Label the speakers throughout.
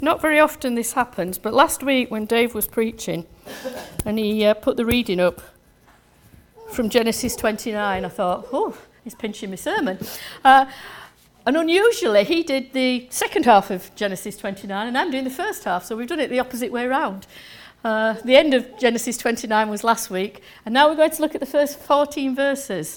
Speaker 1: Not very often this happens, but last week when Dave was preaching and he put the reading up from Genesis 29, I thought, oh, he's pinching my sermon. And unusually, he did the second half of Genesis 29 and I'm doing the first half, so we've done it the opposite way around. The end of Genesis 29 was last week, and now we're going to look at the first 14 verses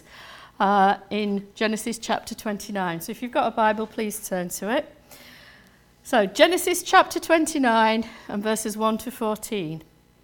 Speaker 1: in Genesis chapter 29. So if you've got a Bible, please turn to it. So, Genesis chapter 29 and verses 1 to 14.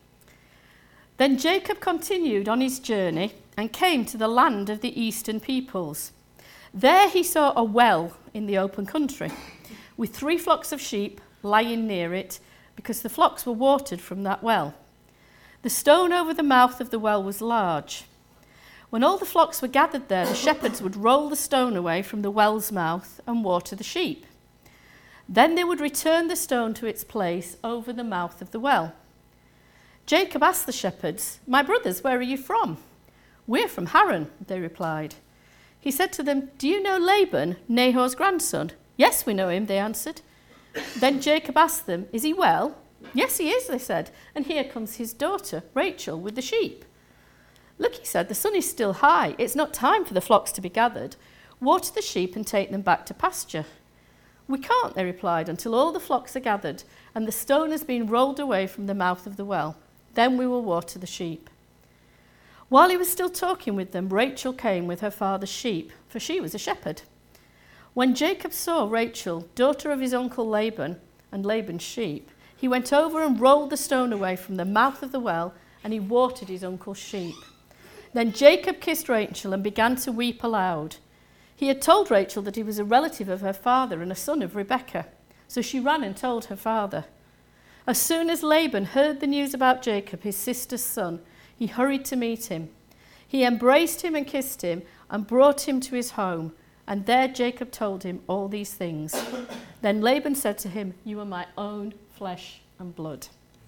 Speaker 1: Then Jacob continued on his journey and came to the land of the eastern peoples. There he saw a well in the open country, with 3 flocks of sheep lying near it, because the flocks were watered from that well. The stone over the mouth of the well was large. When all the flocks were gathered there, the shepherds would roll the stone away from the well's mouth and water the sheep. Then they would return the stone to its place over the mouth of the well. Jacob asked the shepherds, "My brothers, where are you from?" "We're from Haran," they replied. He said to them, "Do you know Laban, Nahor's grandson?" "Yes, we know him," they answered. Then Jacob asked them, "Is he well?" "Yes, he is," they said, "and here comes his daughter, Rachel, with the sheep." "Look," he said, "the sun is still high. It's not time for the flocks to be gathered. Water the sheep and take them back to pasture." "We can't," they replied, "until all the flocks are gathered and the stone has been rolled away from the mouth of the well. Then we will water the sheep." While he was still talking with them, Rachel came with her father's sheep, for she was a shepherd. When Jacob saw Rachel, daughter of his uncle Laban, and Laban's sheep, he went over and rolled the stone away from the mouth of the well, and he watered his uncle's sheep. Then Jacob kissed Rachel and began to weep aloud. He had told Rachel that he was a relative of her father and a son of Rebekah, so she ran and told her father. As soon as Laban heard the news about Jacob, his sister's son, he hurried to meet him. He embraced him and kissed him and brought him to his home, and there Jacob told him all these things. Then Laban said to him, "You are my own flesh and blood."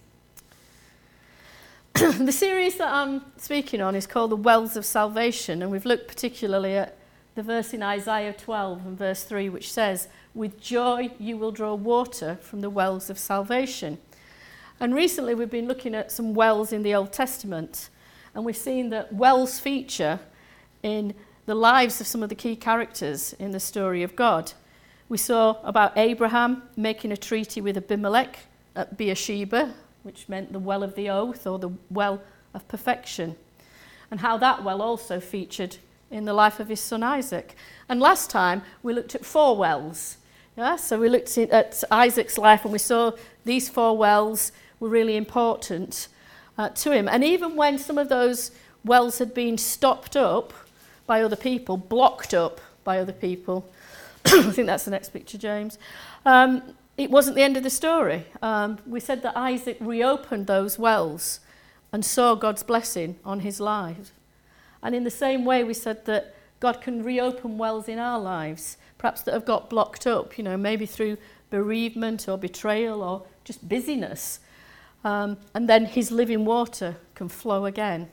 Speaker 1: The series that I'm speaking on is called The Wells of Salvation, and we've looked particularly at the verse in Isaiah 12 and verse 3, which says, "With joy you will draw water from the wells of salvation." And recently we've been looking at some wells in the Old Testament, and we've seen that wells feature in the lives of some of the key characters in the story of God. We saw about Abraham making a treaty with Abimelech at Beersheba, which meant the well of the oath or the well of perfection, and how that well also featured in the life of his son Isaac. And last time we looked at 4 wells. Yeah? So we looked at Isaac's life and we saw these 4 wells were really important to him. And even when some of those wells had been stopped up by other people, blocked up by other people, I think that's the next picture, James, it wasn't the end of the story. We said that Isaac reopened those wells and saw God's blessing on his life. And in the same way, we said that God can reopen wells in our lives, perhaps that have got blocked up, maybe through bereavement or betrayal or just busyness. And then his living water can flow again.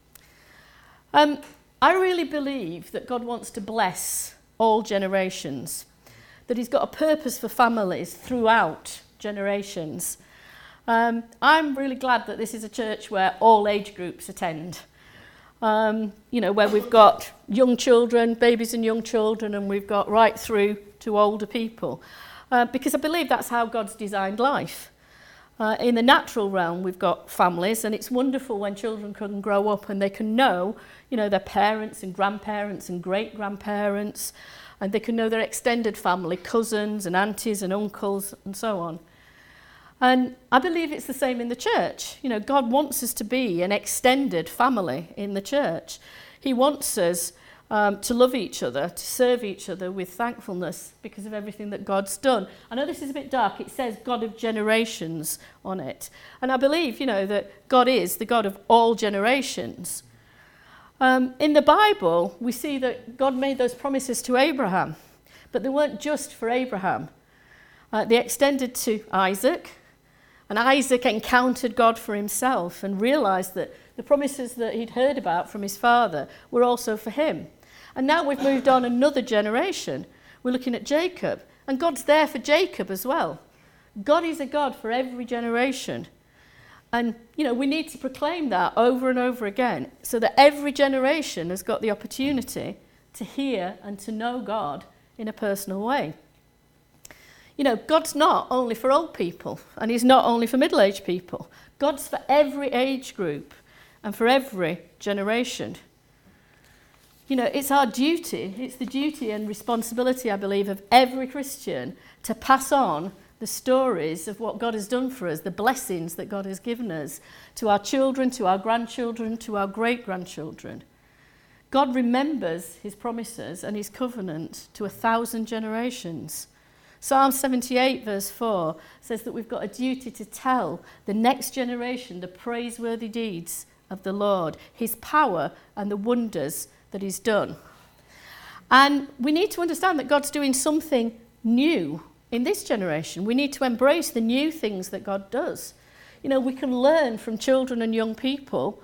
Speaker 1: I really believe that God wants to bless all generations, that he's got a purpose for families throughout generations. I'm really glad that this is a church where all age groups attend. Where we've got young children, babies and young children, and we've got right through to older people. Because I believe that's how God's designed life. In the natural realm, we've got families, and it's wonderful when children can grow up and they can know, their parents and grandparents and great-grandparents, and they can know their extended family, cousins and aunties and uncles and so on. And I believe it's the same in the church. God wants us to be an extended family in the church. He wants us to love each other, to serve each other with thankfulness because of everything that God's done. I know this is a bit dark. It says God of generations on it. And I believe, that God is the God of all generations. In the Bible, we see that God made those promises to Abraham, but they weren't just for Abraham. They extended to Isaac. And Isaac encountered God for himself and realised that the promises that he'd heard about from his father were also for him. And now we've moved on another generation. We're looking at Jacob. And God's there for Jacob as well. God is a God for every generation. And, we need to proclaim that over and over again so that every generation has got the opportunity to hear and to know God in a personal way. God's not only for old people, and he's not only for middle-aged people. God's for every age group and for every generation. It's our duty, it's the duty and responsibility, I believe, of every Christian to pass on the stories of what God has done for us, the blessings that God has given us, to our children, to our grandchildren, to our great-grandchildren. God remembers his promises and his covenant to 1,000 generations. Psalm 78 verse 4 says that we've got a duty to tell the next generation the praiseworthy deeds of the Lord, his power and the wonders that he's done. And we need to understand that God's doing something new in this generation. We need to embrace the new things that God does. We can learn from children and young people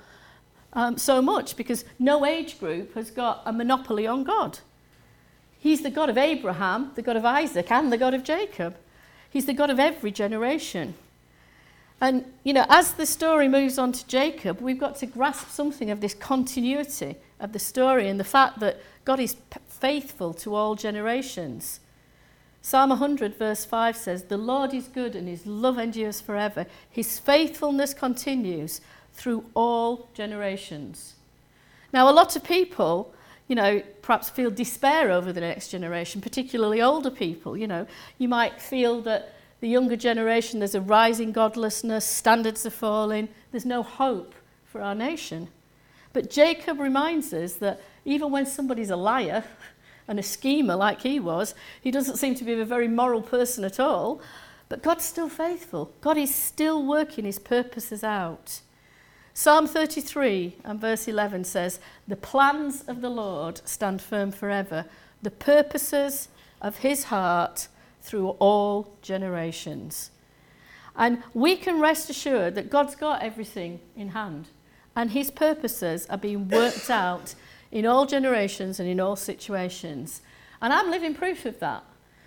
Speaker 1: so much because no age group has got a monopoly on God. He's the God of Abraham, the God of Isaac, and the God of Jacob. He's the God of every generation. And, as the story moves on to Jacob, we've got to grasp something of this continuity of the story and the fact that God is faithful to all generations. Psalm 100 verse 5 says, "The Lord is good and his love endures forever. His faithfulness continues through all generations." Now, a lot of people perhaps feel despair over the next generation, particularly older people. You might feel that the younger generation, there's a rising godlessness, standards are falling, there's no hope for our nation. But Jacob reminds us that even when somebody's a liar and a schemer like he was, he doesn't seem to be a very moral person at all, but God's still faithful. God is still working his purposes out. Psalm 33 and verse 11 says, "The plans of the Lord stand firm forever, the purposes of his heart through all generations." And we can rest assured that God's got everything in hand, and his purposes are being worked out in all generations and in all situations. And I'm living proof of that.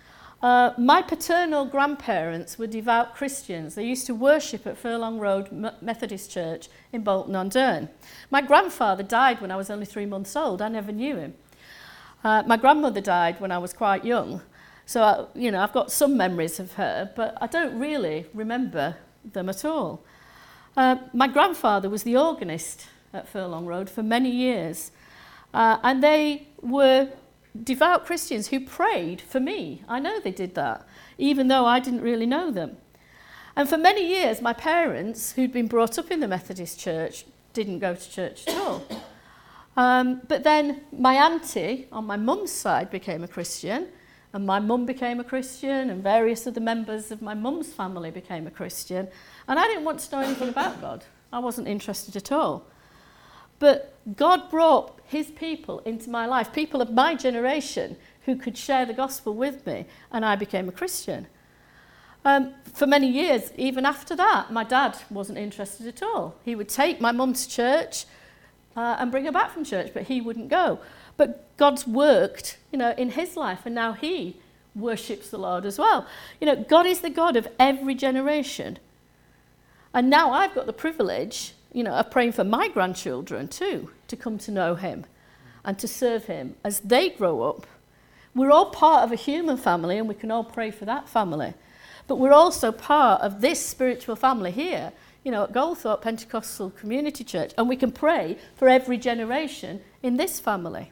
Speaker 1: My paternal grandparents were devout Christians. They used to worship at Furlong Road Methodist Church in Bolton-on-Dearne. My grandfather died when I was only 3 months old. I never knew him. My grandmother died when I was quite young. So, I've got some memories of her, but I don't really remember them at all. My grandfather was the organist at Furlong Road for many years. And they were devout Christians who prayed for me. I know they did that, even though I didn't really know them. And for many years, my parents, who'd been brought up in the Methodist Church, didn't go to church at all. But then my auntie on my mum's side became a Christian, and my mum became a Christian, and various of the members of my mum's family became a Christian. And I didn't want to know anything about God. I wasn't interested at all. But God brought his people into my life, people of my generation who could share the gospel with me, and I became a Christian. For many years, even after that, my dad wasn't interested at all. He would take my mum to church and bring her back from church, but he wouldn't go. But God's worked, in his life, and now he worships the Lord as well. God is the God of every generation. And now I've got the privilege of praying for my grandchildren too, to come to know him and to serve him as they grow up. We're all part of a human family, and we can all pray for that family. But we're also part of this spiritual family here, at Goldthorpe Pentecostal Community Church, and we can pray for every generation in this family.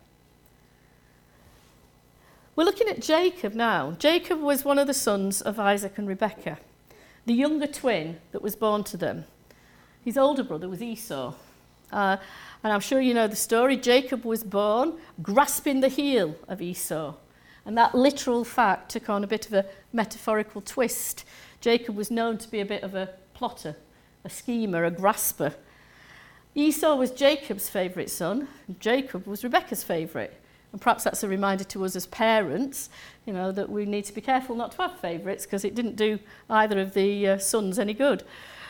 Speaker 1: We're looking at Jacob now. Jacob was one of the sons of Isaac and Rebekah, the younger twin that was born to them. His older brother was Esau. And I'm sure you know the story. Jacob was born grasping the heel of Esau. And that literal fact took on a bit of a metaphorical twist. Jacob was known to be a bit of a plotter, a schemer, a grasper. Esau was Jacob's favourite son. Jacob was Rebekah's favourite. And perhaps that's a reminder to us as parents, that we need to be careful not to have favourites, because it didn't do either of the sons any good.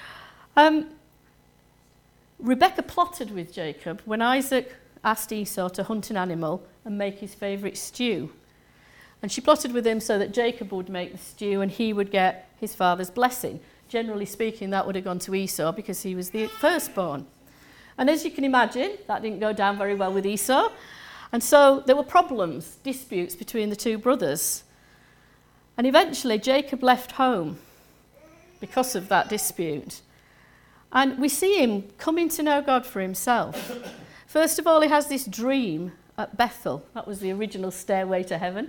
Speaker 1: Rebekah plotted with Jacob when Isaac asked Esau to hunt an animal and make his favourite stew. And she plotted with him so that Jacob would make the stew and he would get his father's blessing. Generally speaking, that would have gone to Esau because he was the firstborn. And as you can imagine, that didn't go down very well with Esau. And so there were problems, disputes between the two brothers. And eventually Jacob left home because of that dispute. And we see him coming to know God for himself. First of all, he has this dream at Bethel. That was the original stairway to heaven.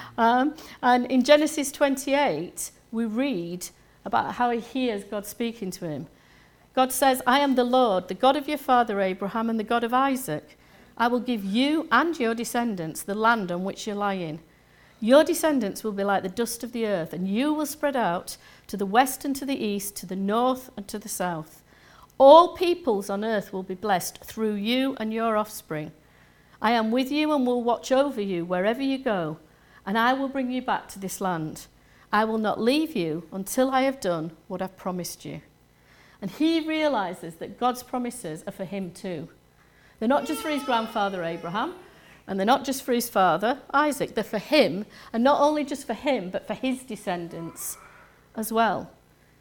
Speaker 1: And in Genesis 28, we read about how he hears God speaking to him. God says, I am the Lord, the God of your father Abraham and the God of Isaac. I will give you and your descendants the land on which you're lying. Your descendants will be like the dust of the earth, and you will spread out to the west and to the east, to the north and to the south. All peoples on earth will be blessed through you and your offspring. I am with you and will watch over you wherever you go, and I will bring you back to this land. I will not leave you until I have done what I've promised you. And he realizes that God's promises are for him too. They're not just for his grandfather Abraham, and they're not just for his father Isaac. They're for him, and not only just for him, but for his descendants as well.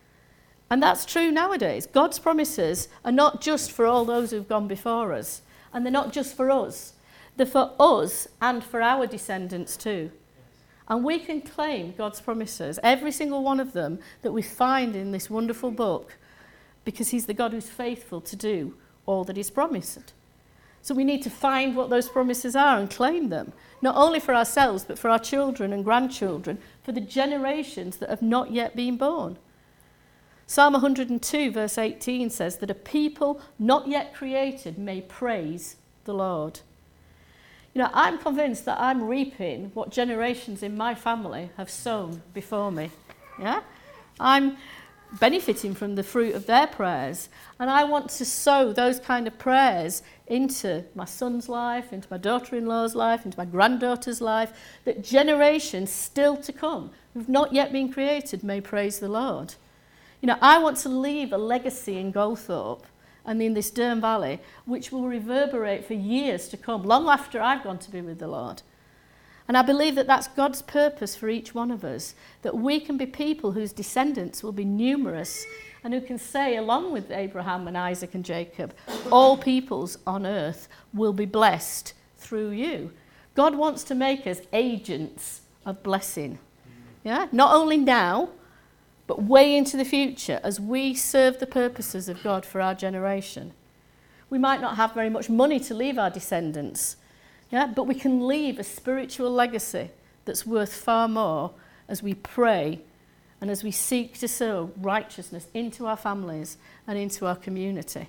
Speaker 1: And that's true nowadays. God's promises are not just for all those who've gone before us, and they're not just for us. They're for us and for our descendants too. And we can claim God's promises, every single one of them that we find in this wonderful book, because he's the God who's faithful to do all that he's promised. So we need to find what those promises are and claim them, not only for ourselves, but for our children and grandchildren, for the generations that have not yet been born. Psalm 102 verse 18 says that a people not yet created may praise the Lord. You know, I'm convinced that I'm reaping what generations in my family have sown before me. Yeah? I'm benefiting from the fruit of their prayers, and I want to sow those kind of prayers into my son's life, into my daughter-in-law's life, into my granddaughter's life, that generations still to come who've not yet been created may praise the Lord. You know, I want to leave a legacy in Goldthorpe and in this Durham Valley which will reverberate for years to come, long after I've gone to be with the Lord. And I believe that that's God's purpose for each one of us, that we can be people whose descendants will be numerous and who can say, along with Abraham and Isaac and Jacob, all peoples on earth will be blessed through you. God wants to make us agents of blessing. Yeah? Not only now, but way into the future as we serve the purposes of God for our generation. We might not have very much money to leave our descendants, yeah, but we can leave a spiritual legacy that's worth far more as we pray and as we seek to sow righteousness into our families and into our community.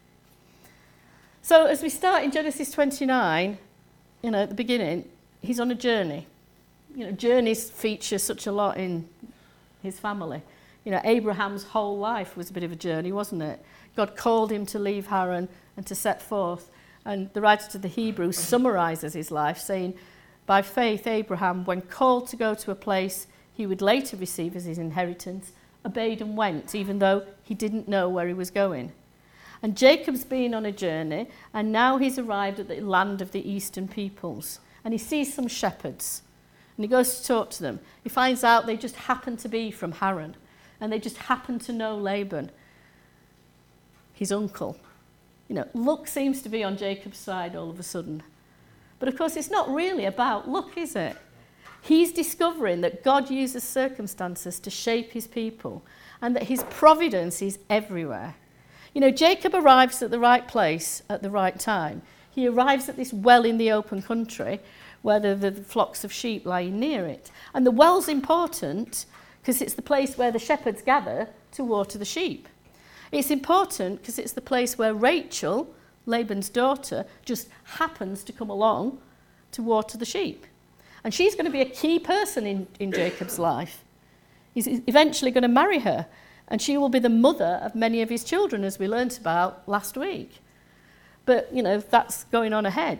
Speaker 1: So as we start in Genesis 29, you know, at the beginning, he's on a journey. You know, journeys feature such a lot in his family. You know, Abraham's whole life was a bit of a journey, wasn't it? God called him to leave Haran and to set forth. And the writer to the Hebrews summarizes his life, saying, by faith, Abraham, when called to go to a place he would later receive as his inheritance, obeyed and went, even though he didn't know where he was going. And Jacob's been on a journey, and now he's arrived at the land of the eastern peoples. And he sees some shepherds, and he goes to talk to them. He finds out they just happen to be from Haran, and they just happen to know Laban, his uncle. You know, luck seems to be on Jacob's side all of a sudden. But of course, it's not really about luck, is it? He's discovering that God uses circumstances to shape his people and that his providence is everywhere. You know, Jacob arrives at the right place at the right time. He arrives at this well in the open country where the flocks of sheep lying near it. And the well's important because it's the place where the shepherds gather to water the sheep. It's important because it's the place where Rachel, Laban's daughter, just happens to come along to water the sheep. And she's going to be a key person in Jacob's life. He's eventually going to marry her, and she will be the mother of many of his children, as we learnt about last week. But, you know, that's going on ahead.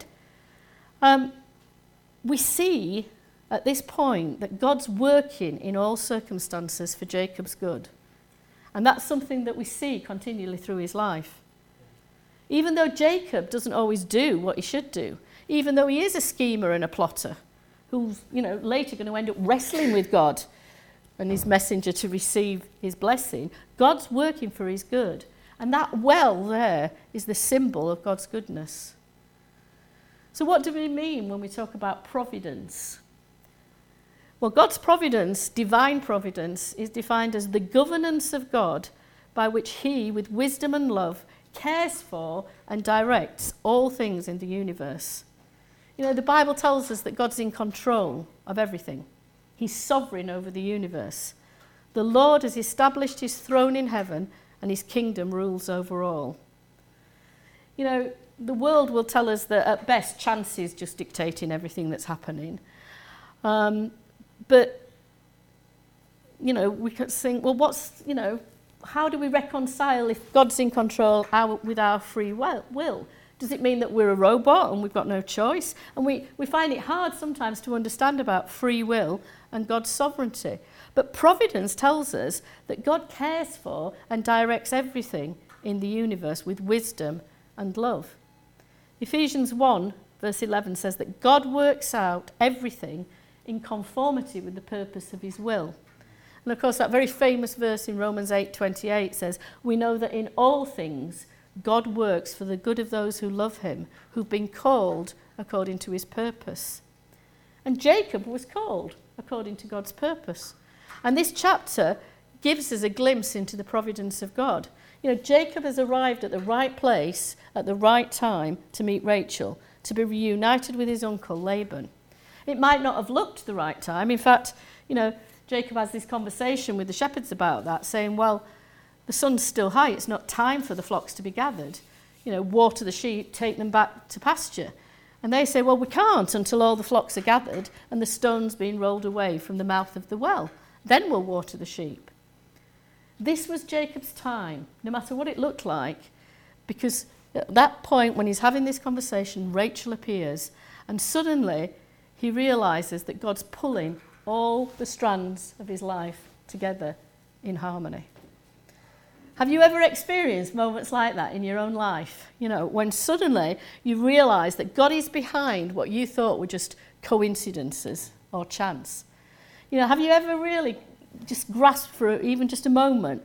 Speaker 1: We see at this point that God's working in all circumstances for Jacob's good. And that's something that we see continually through his life. Even though Jacob doesn't always do what he should do, even though he is a schemer and a plotter, who's, later going to end up wrestling with God and his messenger to receive his blessing. God's working for his good. And that well there is the symbol of God's goodness. So what do we mean when we talk about providence? Well, God's providence, divine providence, is defined as the governance of God by which he, with wisdom and love, cares for and directs all things in the universe. The Bible tells us that God's in control of everything. He's sovereign over the universe. The Lord has established his throne in heaven, and his kingdom rules over all. The world will tell us that at best chance is just dictating everything that's happening. But we could think, well, how do we reconcile if God's in control with our free will? Does it mean that we're a robot and we've got no choice? And we find it hard sometimes to understand about free will and God's sovereignty. But providence tells us that God cares for and directs everything in the universe with wisdom and love. Ephesians 1, verse 11 says that God works out everything in conformity with the purpose of his will. And of course, that very famous verse in Romans 8:28 says, we know that in all things God works for the good of those who love him, who've been called according to his purpose. And Jacob was called according to God's purpose. And this chapter gives us a glimpse into the providence of God. Jacob has arrived at the right place at the right time to meet Rachel, to be reunited with his uncle Laban. It might not have looked the right time. In fact, Jacob has this conversation with the shepherds about that, saying, well, the sun's still high, it's not time for the flocks to be gathered. Water the sheep, take them back to pasture. And they say, well, we can't until all the flocks are gathered and the stone's been rolled away from the mouth of the well. Then we'll water the sheep. This was Jacob's time, no matter what it looked like, because at that point when he's having this conversation, Rachel appears, and suddenly he realises that God's pulling all the strands of his life together in harmony. Have you ever experienced moments like that in your own life? When suddenly you realise that God is behind what you thought were just coincidences or chance. Have you ever really just grasped for even just a moment,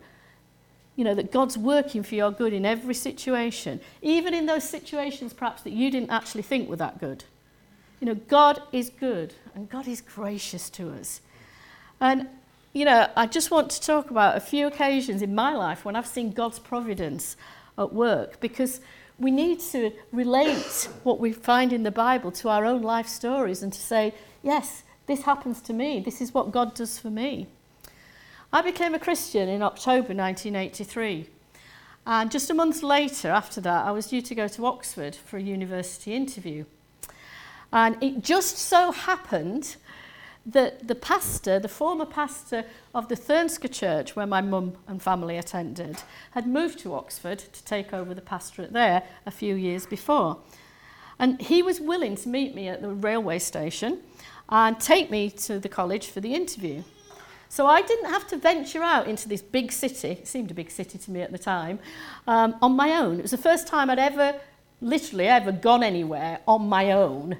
Speaker 1: that God's working for your good in every situation, even in those situations perhaps that you didn't actually think were that good? God is good and God is gracious to us. And I just want to talk about a few occasions in my life when I've seen God's providence at work, because we need to relate what we find in the Bible to our own life stories and to say, yes, this happens to me. This is what God does for me. I became a Christian in October 1983. And just a month later, after that, I was due to go to Oxford for a university interview. And it just so happened that the former pastor of the Thurnsker Church, where my mum and family attended, had moved to Oxford to take over the pastorate there a few years before. And he was willing to meet me at the railway station and take me to the college for the interview. So I didn't have to venture out into this big city, it seemed a big city to me at the time, on my own. It was the first time I'd ever gone anywhere on my own,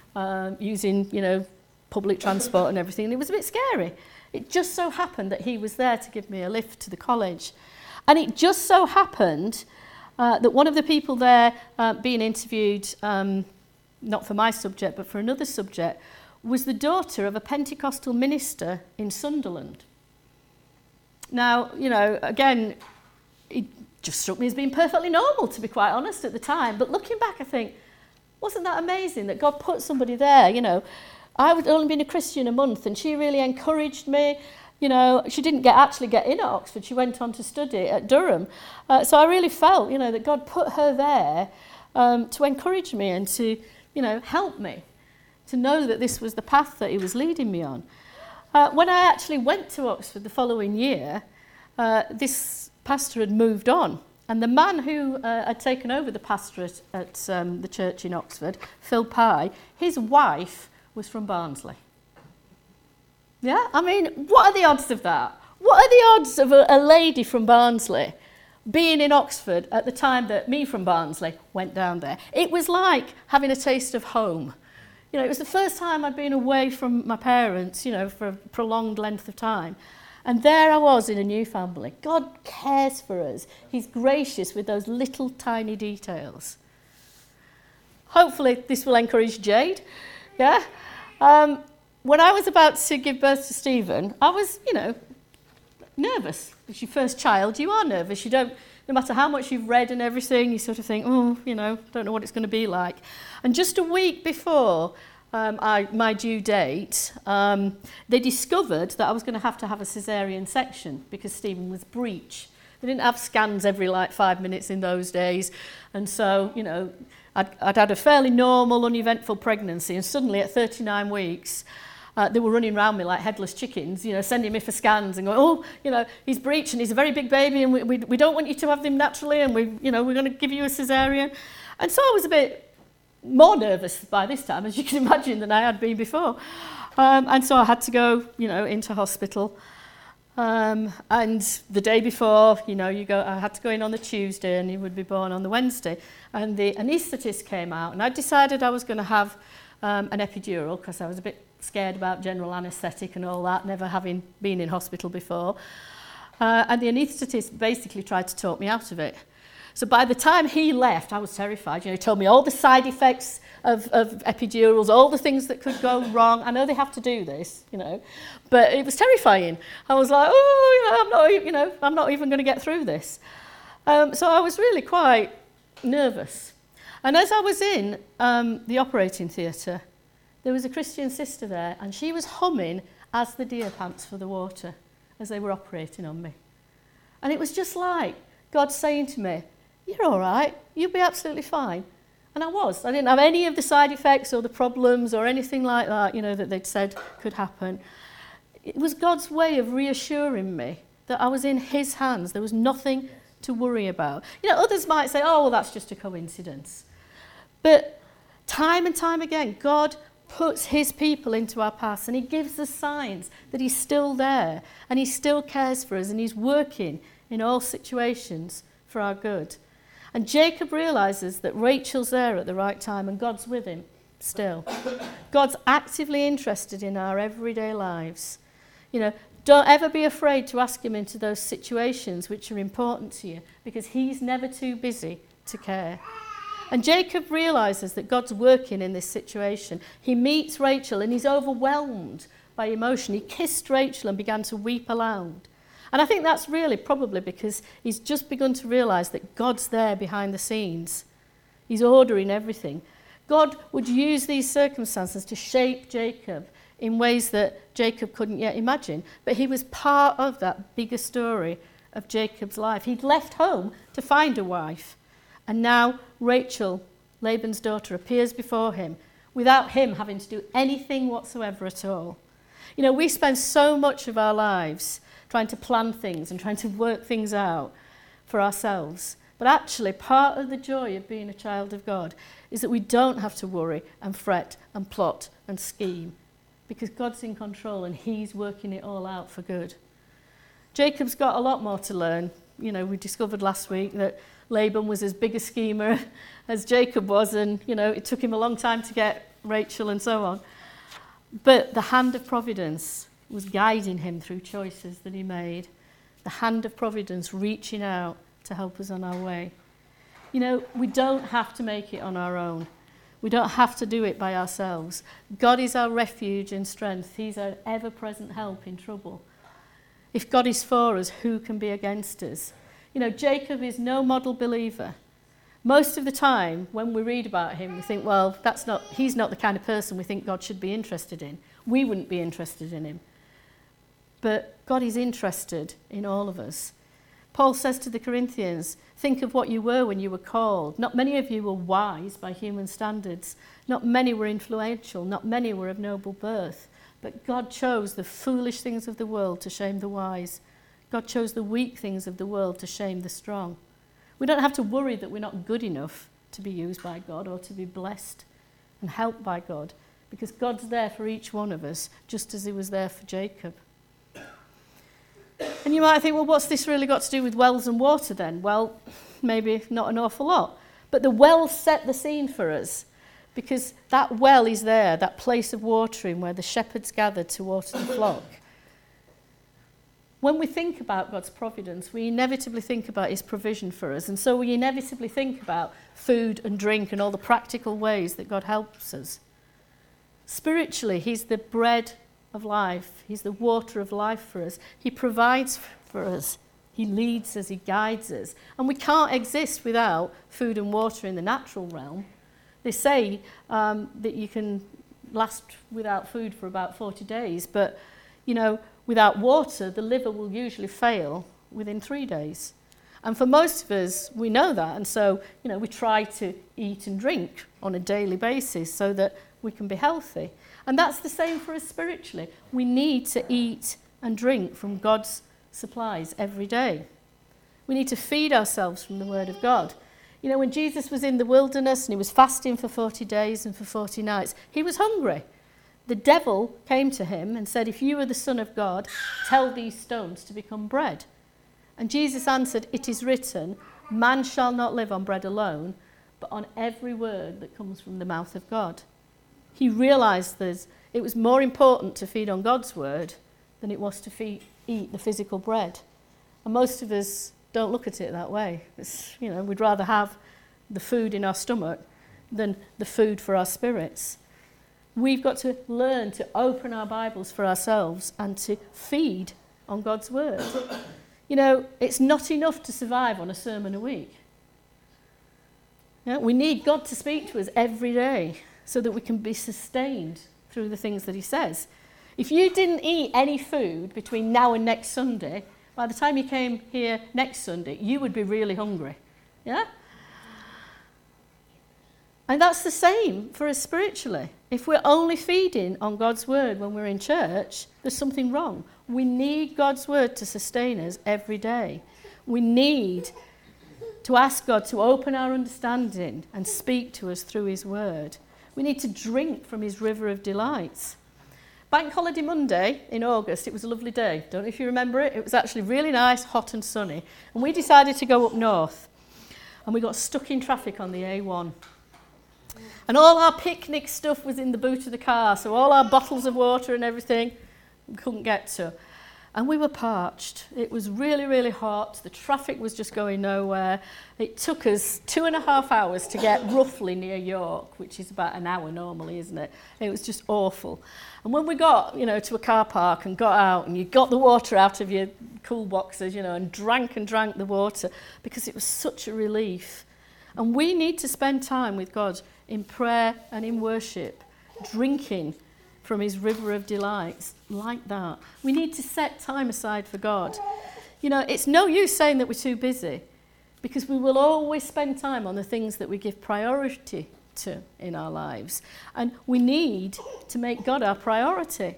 Speaker 1: using, public transport and everything, and it was a bit scary. It just so happened that he was there to give me a lift to the college. And it just so happened that one of the people there being interviewed, not for my subject, but for another subject, was the daughter of a Pentecostal minister in Sunderland. Now, again, it just struck me as being perfectly normal, to be quite honest, at the time. But looking back, I think, wasn't that amazing that God put somebody there, I had only been a Christian a month, and she really encouraged me. She didn't actually get in at Oxford. She went on to study at Durham. So I really felt, that God put her there to encourage me and to, help me, to know that this was the path that he was leading me on. When I actually went to Oxford the following year, this pastor had moved on. And the man who had taken over the pastorate at the church in Oxford, Phil Pye, his wife was from Barnsley. Yeah, I mean, what are the odds of that? What are the odds of a lady from Barnsley being in Oxford at the time that me from Barnsley went down there? It was like having a taste of home. You know, it was the first time I'd been away from my parents, you know, for a prolonged length of time. And there I was in a new family. God cares for us. He's gracious with those little tiny details. Hopefully this will encourage Jade. Yeah. When I was about to give birth to Stephen, I was, you know, nervous. It's your first child, you are nervous. You don't, no matter how much you've read and everything, you sort of think, oh, you know, don't know what it's going to be like. And just a week before my due date, they discovered that I was going to have a caesarean section because Stephen was breech. They didn't have scans every 5 minutes in those days. And so, you know, I'd had a fairly normal, uneventful pregnancy, and suddenly at 39 weeks, they were running around me like headless chickens, you know, sending me for scans and going, oh, you know, he's breech and he's a very big baby and we don't want you to have him naturally and we're going to give you a caesarean. And so I was a bit more nervous by this time, as you can imagine, than I had been before. And so I had to go, you know, into hospital. And the day before, you know, I had to go in on the Tuesday and he would be born on the Wednesday. And the anaesthetist came out and I decided I was going to have an epidural because I was a bit scared about general anaesthetic and all that, never having been in hospital before. And the anaesthetist basically tried to talk me out of it. So by the time he left, I was terrified. You know, he told me all the side effects of epidurals, all the things that could go wrong. I know they have to do this, you know, but it was terrifying. I was like, oh, I'm not even going to get through this. So I was really quite nervous. And as I was in the operating theatre, there was a Christian sister there, and she was humming As the Deer Pants for the Water as they were operating on me. And it was just like God saying to me, you're all right, you'll be absolutely fine. And I was. I didn't have any of the side effects or the problems or anything like that, you know, that they'd said could happen. It was God's way of reassuring me that I was in his hands. There was nothing to worry about. You know, others might say, oh, well, that's just a coincidence. But time and time again, God puts his people into our paths and he gives us signs that he's still there and he still cares for us and he's working in all situations for our good. And Jacob realizes that Rachel's there at the right time and God's with him still. God's actively interested in our everyday lives. You know, don't ever be afraid to ask him into those situations which are important to you because he's never too busy to care. And Jacob realizes that God's working in this situation. He meets Rachel and he's overwhelmed by emotion. He kissed Rachel and began to weep aloud. And I think that's really probably because he's just begun to realize that God's there behind the scenes. He's ordering everything. God would use these circumstances to shape Jacob in ways that Jacob couldn't yet imagine. But he was part of that bigger story of Jacob's life. He'd left home to find a wife. And now Rachel, Laban's daughter, appears before him without him having to do anything whatsoever at all. You know, we spend so much of our lives trying to plan things and trying to work things out for ourselves. But actually, part of the joy of being a child of God is that we don't have to worry and fret and plot and scheme because God's in control and he's working it all out for good. Jacob's got a lot more to learn. You know, we discovered last week that Laban was as big a schemer as Jacob was, and, you know, it took him a long time to get Rachel and so on. But the hand of providence was guiding him through choices that he made. The hand of providence reaching out to help us on our way. You know, we don't have to make it on our own. We don't have to do it by ourselves. God is our refuge and strength. He's our ever-present help in trouble. If God is for us, who can be against us? You know, Jacob is no model believer. Most of the time, when we read about him, we think, well, he's not the kind of person we think God should be interested in. We wouldn't be interested in him. But God is interested in all of us. Paul says to the Corinthians, think of what you were when you were called. Not many of you were wise by human standards. Not many were influential. Not many were of noble birth. But God chose the foolish things of the world to shame the wise. God chose the weak things of the world to shame the strong. We don't have to worry that we're not good enough to be used by God or to be blessed and helped by God, because God's there for each one of us, just as he was there for Jacob. And you might think, well, what's this really got to do with wells and water then? Well, maybe not an awful lot. But the wells set the scene for us. because that well is there, that place of watering where the shepherds gathered to water the flock. When we think about God's providence, we inevitably think about his provision for us, and so we inevitably think about food and drink and all the practical ways that God helps us. Spiritually, he's the bread of life. He's the water of life for us. He provides for us. He leads us. He guides us. And we can't exist without food and water in the natural realm. They say that you can last without food for about 40 days, but, without water, the liver will usually fail within 3 days. And for most of us, we know that, and so, we try to eat and drink on a daily basis so that we can be healthy. And that's the same for us spiritually. We need to eat and drink from God's supplies every day. We need to feed ourselves from the Word of God. When Jesus was in the wilderness and he was fasting for 40 days and for 40 nights, he was hungry. The devil came to him and said, "If you are the Son of God, tell these stones to become bread." And Jesus answered, "It is written, man shall not live on bread alone, but on every word that comes from the mouth of God." He realised that it was more important to feed on God's word than it was to eat the physical bread. And most of us don't look at it that way. We'd rather have the food in our stomach than the food for our spirits. We've got to learn to open our Bibles for ourselves and to feed on God's word. It's not enough to survive on a sermon a week. We need God to speak to us every day so that we can be sustained through the things that he says. If you didn't eat any food between now and next Sunday, by the time you came here next Sunday, you would be really hungry. Yeah? And that's the same for us spiritually. If we're only feeding on God's word when we're in church, there's something wrong. We need God's word to sustain us every day. We need to ask God to open our understanding and speak to us through his word. We need to drink from his river of delights. Bank Holiday Monday in August, it was a lovely day. Don't know if you remember it. It was actually really nice, hot and sunny. And we decided to go up north. And we got stuck in traffic on the A1. And all our picnic stuff was in the boot of the car, so all our bottles of water and everything we couldn't get to. And we were parched. It was really, really hot. The traffic was just going nowhere. It took us 2.5 hours to get roughly near York, which is about an hour normally, isn't it? It was just awful. And when we got, to a car park and got out, and you got the water out of your cool boxes, and drank the water, because it was such a relief. And we need to spend time with God in prayer and in worship, drinking from his river of delights like that. We need to set time aside for God. It's no use saying that we're too busy, because we will always spend time on the things that we give priority to in our lives. And we need to make God our priority.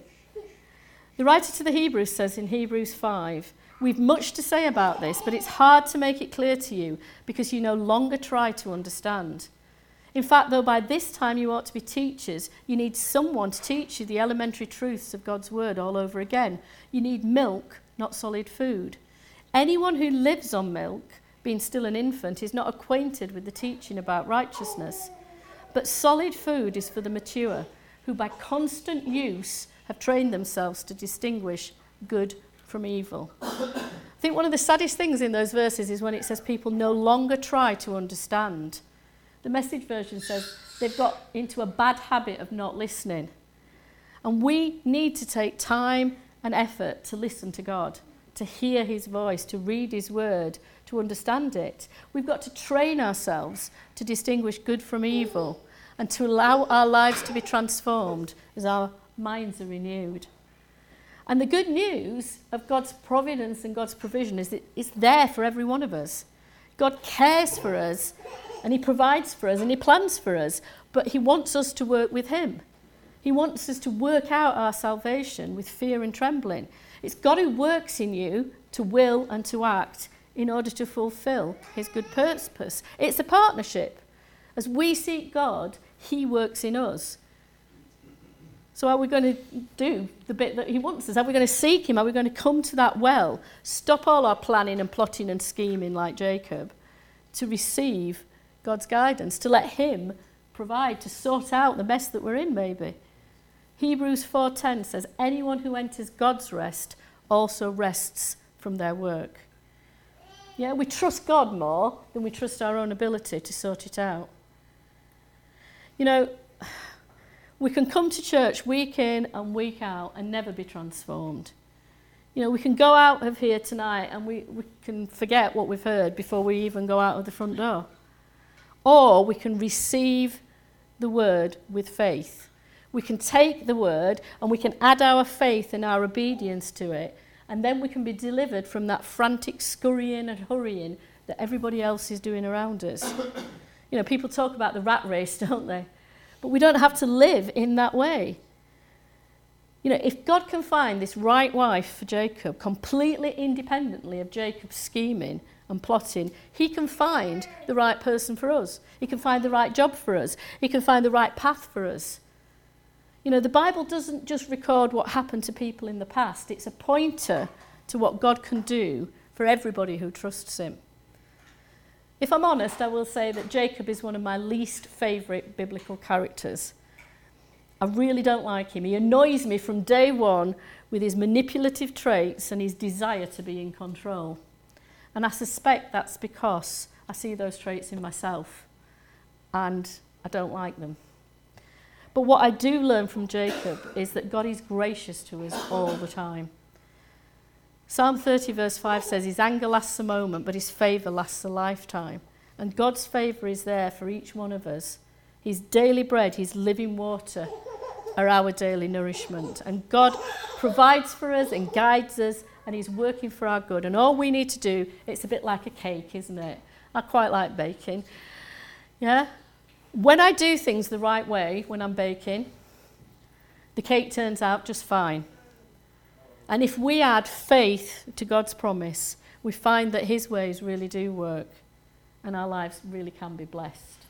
Speaker 1: The writer to the Hebrews says in Hebrews 5, "We've much to say about this, but it's hard to make it clear to you because you no longer try to understand. In fact, though by this time you ought to be teachers, you need someone to teach you the elementary truths of God's word all over again. You need milk, not solid food. Anyone who lives on milk, being still an infant, is not acquainted with the teaching about righteousness. But solid food is for the mature, who by constant use have trained themselves to distinguish good from evil." I think one of the saddest things in those verses is when it says people no longer try to understand. The Message version says they've got into a bad habit of not listening. And we need to take time and effort to listen to God, to hear his voice, to read his word, to understand it. We've got to train ourselves to distinguish good from evil and to allow our lives to be transformed as our minds are renewed. And the good news of God's providence and God's provision is that it's there for every one of us. God cares for us, and he provides for us, and he plans for us, but he wants us to work with him. He wants us to work out our salvation with fear and trembling. It's God who works in you to will and to act in order to fulfill his good purpose. It's a partnership. As we seek God, he works in us. So are we going to do the bit that he wants us? Are we going to seek him? Are we going to come to that well? Stop all our planning and plotting and scheming like Jacob to receive God's guidance, to let him provide to sort out the mess that we're in, maybe. Hebrews 4:10 says, anyone who enters God's rest also rests from their work. Yeah, we trust God more than we trust our own ability to sort it out. You know, we can come to church week in and week out and never be transformed. You know, we can go out of here tonight and we can forget what we've heard before we even go out of the front door. Or we can receive the word with faith. We can take the word and we can add our faith and our obedience to it, and then we can be delivered from that frantic scurrying and hurrying that everybody else is doing around us. You know, people talk about the rat race, don't they? But we don't have to live in that way. You know, if God can find this right wife for Jacob, completely independently of Jacob's scheming and plotting, he can find the right person for us. He can find the right job for us. He can find the right path for us. You know, the Bible doesn't just record what happened to people in the past. It's a pointer to what God can do for everybody who trusts him. If I'm honest, I will say that Jacob is one of my least favourite biblical characters. I really don't like him. He annoys me from day one with his manipulative traits and his desire to be in control. And I suspect that's because I see those traits in myself and I don't like them. But what I do learn from Jacob is that God is gracious to us all the time. Psalm 30 verse 5 says, his anger lasts a moment, but his favour lasts a lifetime. And God's favour is there for each one of us. His daily bread, his living water are our daily nourishment. And God provides for us and guides us, and he's working for our good. And all we need to do, it's a bit like a cake, isn't it? I quite like baking. Yeah? When I do things the right way, when I'm baking, the cake turns out just fine. And if we add faith to God's promise, we find that his ways really do work, and our lives really can be blessed.